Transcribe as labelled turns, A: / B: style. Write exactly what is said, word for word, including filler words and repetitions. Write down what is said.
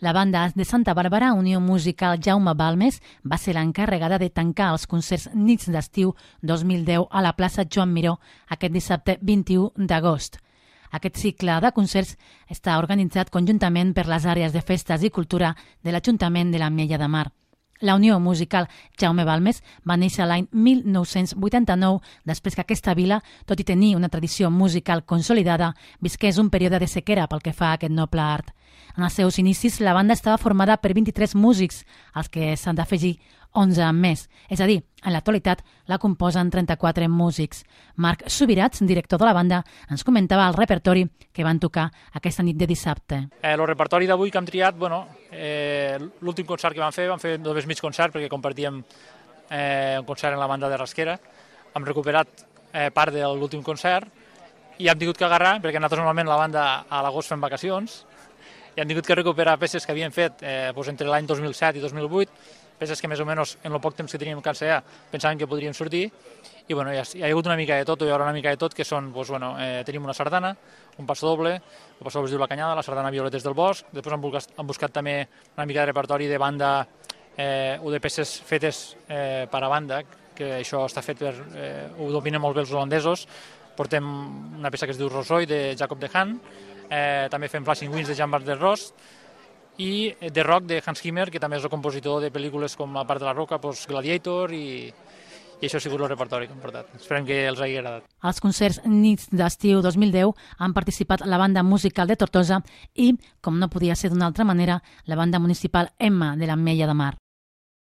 A: La banda de Santa Bàrbara, Unió Musical Jaume Balmes, va ser l'encarregada de tancar els concerts Nits d'Estiu dos mil deu a la plaça Joan Miró aquest dissabte vint-i-u d'agost. Aquest cicle de concerts està organitzat conjuntament per les àrees de festes i cultura de l'Ajuntament de l'Ametlla de Mar. La Unió Musical Jaume Balmes va néixer l'any mil nou-cents vuitanta-nou, després que aquesta vila, tot i tenir una tradició musical consolidada, visqués un període de sequera pel que fa a aquest noble art. En els seus inicis, la banda estava formada per vint-i-tres músics, als que s'han d'afegir onze més. És a dir, en l'actualitat la composen trenta-quatre músics. Marc Subirats, director de la banda, ens comentava el repertori que van tocar aquesta nit de dissabte.
B: Eh, el repertori d'avui que hem triat, bueno, eh, l'últim concert que vam fer, vam fer només mig concert perquè compartíem eh, un concert en la banda de Rasquera. Hem recuperat eh, part de l'últim concert i hem tingut que agarrar, perquè nosaltres normalment la banda a l'agost fem vacacions, i hem tingut que recuperar peces que havíem fet eh, doncs entre l'any dos mil set i dos mil vuit, peces que més o menys en el poc temps que teníem a ensenyar pensàvem que podrien sortir, i bueno, hi, ha, hi ha hagut una mica de tot, hi haurà una mica de tot, que són, doncs, bueno, eh, tenim una sardana, un passadoble, el passadoble es diu La Canyada, la sardana Violetes del Bosc, després hem buscat, hem buscat també una mica de repertori de banda eh, o de peces fetes eh, per a banda, que això està fet per, eh, ho dominen molt bé els holandesos. Portem una peça que es diu Rosoi, de Jacob de Haan, eh, també fem Flashing Winds de Jan van der Rost, i The Rock de Hans Zimmer, que també és el compositor de pel·lícules com A part de la roca, doncs Gladiator, i, i això ha sigut el repertori que hem portat. Esperem que els hagi agradat.
A: Als concerts Nits d'Estiu dos mil deu han participat la banda musical de Tortosa i, com no podia ser d'una altra manera, la banda municipal Emma de l'Ametlla de Mar.